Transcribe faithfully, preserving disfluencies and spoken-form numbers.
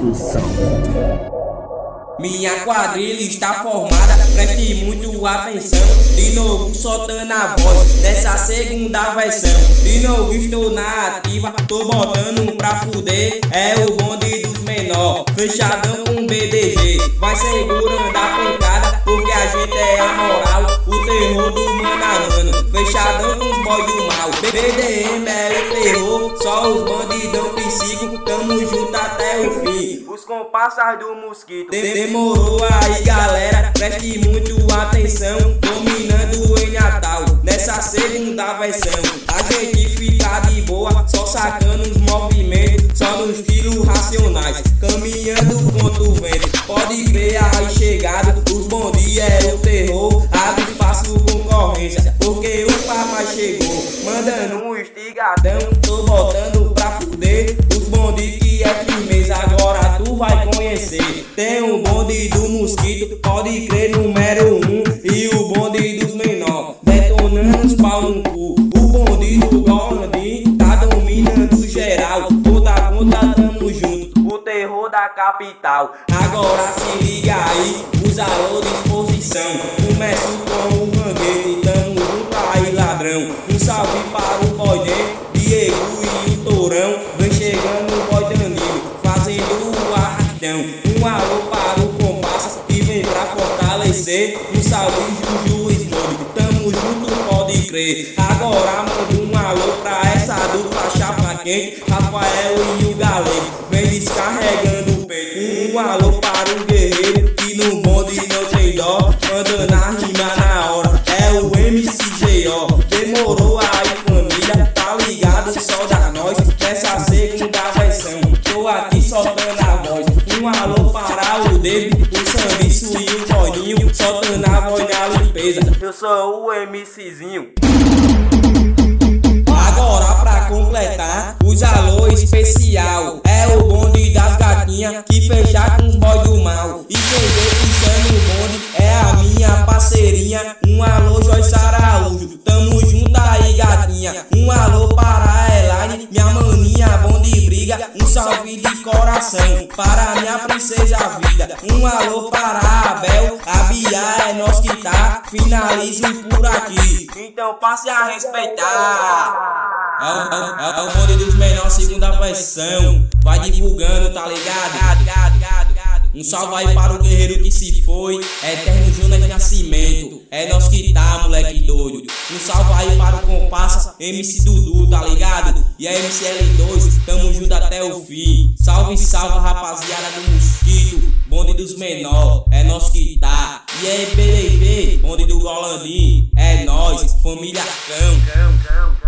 Produção. Minha quadrilha está formada, preste muito atenção. De novo soltando a voz dessa segunda versão. De novo estou na ativa, tô botando pra fuder. É o bonde dos menor, fechadão com B D G. Vai segurando a pancada, porque a gente é a moral. O terror do mano a mano, fechadão com os boy do mal. B D M é o terror, só os bandidão psico. Tamo junto até o fim, os comparsas do mosquito. Demorou aí galera, preste muito atenção. Dominando em Natal, nessa segunda versão. A gente fica de boa, só sacando os movimentos. Só no estilo racionais, caminhando contra o vento. Pode ver aí chegado, os bondes é o terror. Abre espaço concorrência, porque o papai chegou. Mandando um estigadão, tô botando pra fuder. Os bondes que é firmeza, agora tu vai conhecer. Tem o bonde do mosquito, pode crer, número um. E o bonde dos menor, detonando os pau no cu. O bonde do Golandim tá dominando geral. Toda conta tamo junto, o terror da capital. Agora se liga aí, os alô de exposição. Começo com o mangueiro, tamo junto aí ladrão. Um salve para o boy D, Diego e o Tourão. Vem chegando o boy Danilo, fazendo o arrastão. Um alô para o comparsa que vem pra fortalecer. Um salve Juju Smoke, tamo junto, pode crer. Agora mando um alô pra essa dupla chapa quente, Rafael e o Galego, vem descarregando o peito. Um alô para o guerreiro que no bonde não tem dó, mandando a rima na hora, é o M C G O. Demorou aí família, tá ligado, só da nós, nessa segunda versão. Tô aqui soltando a voz, um alô para o David, o Sandiço e o Boninho, soltando a voz na limpeza. Eu sou o MCzinho. Agora pra completar, os alô especial. É o bonde das gatinhas que fecha com os boy do mal. E quem vem puxando o bonde é a minha parceirinha. Um alô Joyce Araújo, tamo junto aí gatinha. Um alô para a Elaine, minha maninha bonde briga. Um salve de coração para minha princesa vida. Um alô para a Abel, a Bia é nós que tá. Finalizo por aqui, então passe a respeitar. É o, é, o, é o bonde dos menores, segunda versão. Vai divulgando, tá ligado? Um salve aí para o guerreiro que se foi, Eterno Jonas de Nascimento. É nós que tá, moleque doido. Um salve aí para o comparsa M C Dudu, tá ligado? E a M C L dois, tamo junto até o fim. Salve, salve rapaziada do mosquito, bonde dos menor, é nós que tá. E aí B D B, bonde do Golandim, é nós, família cão.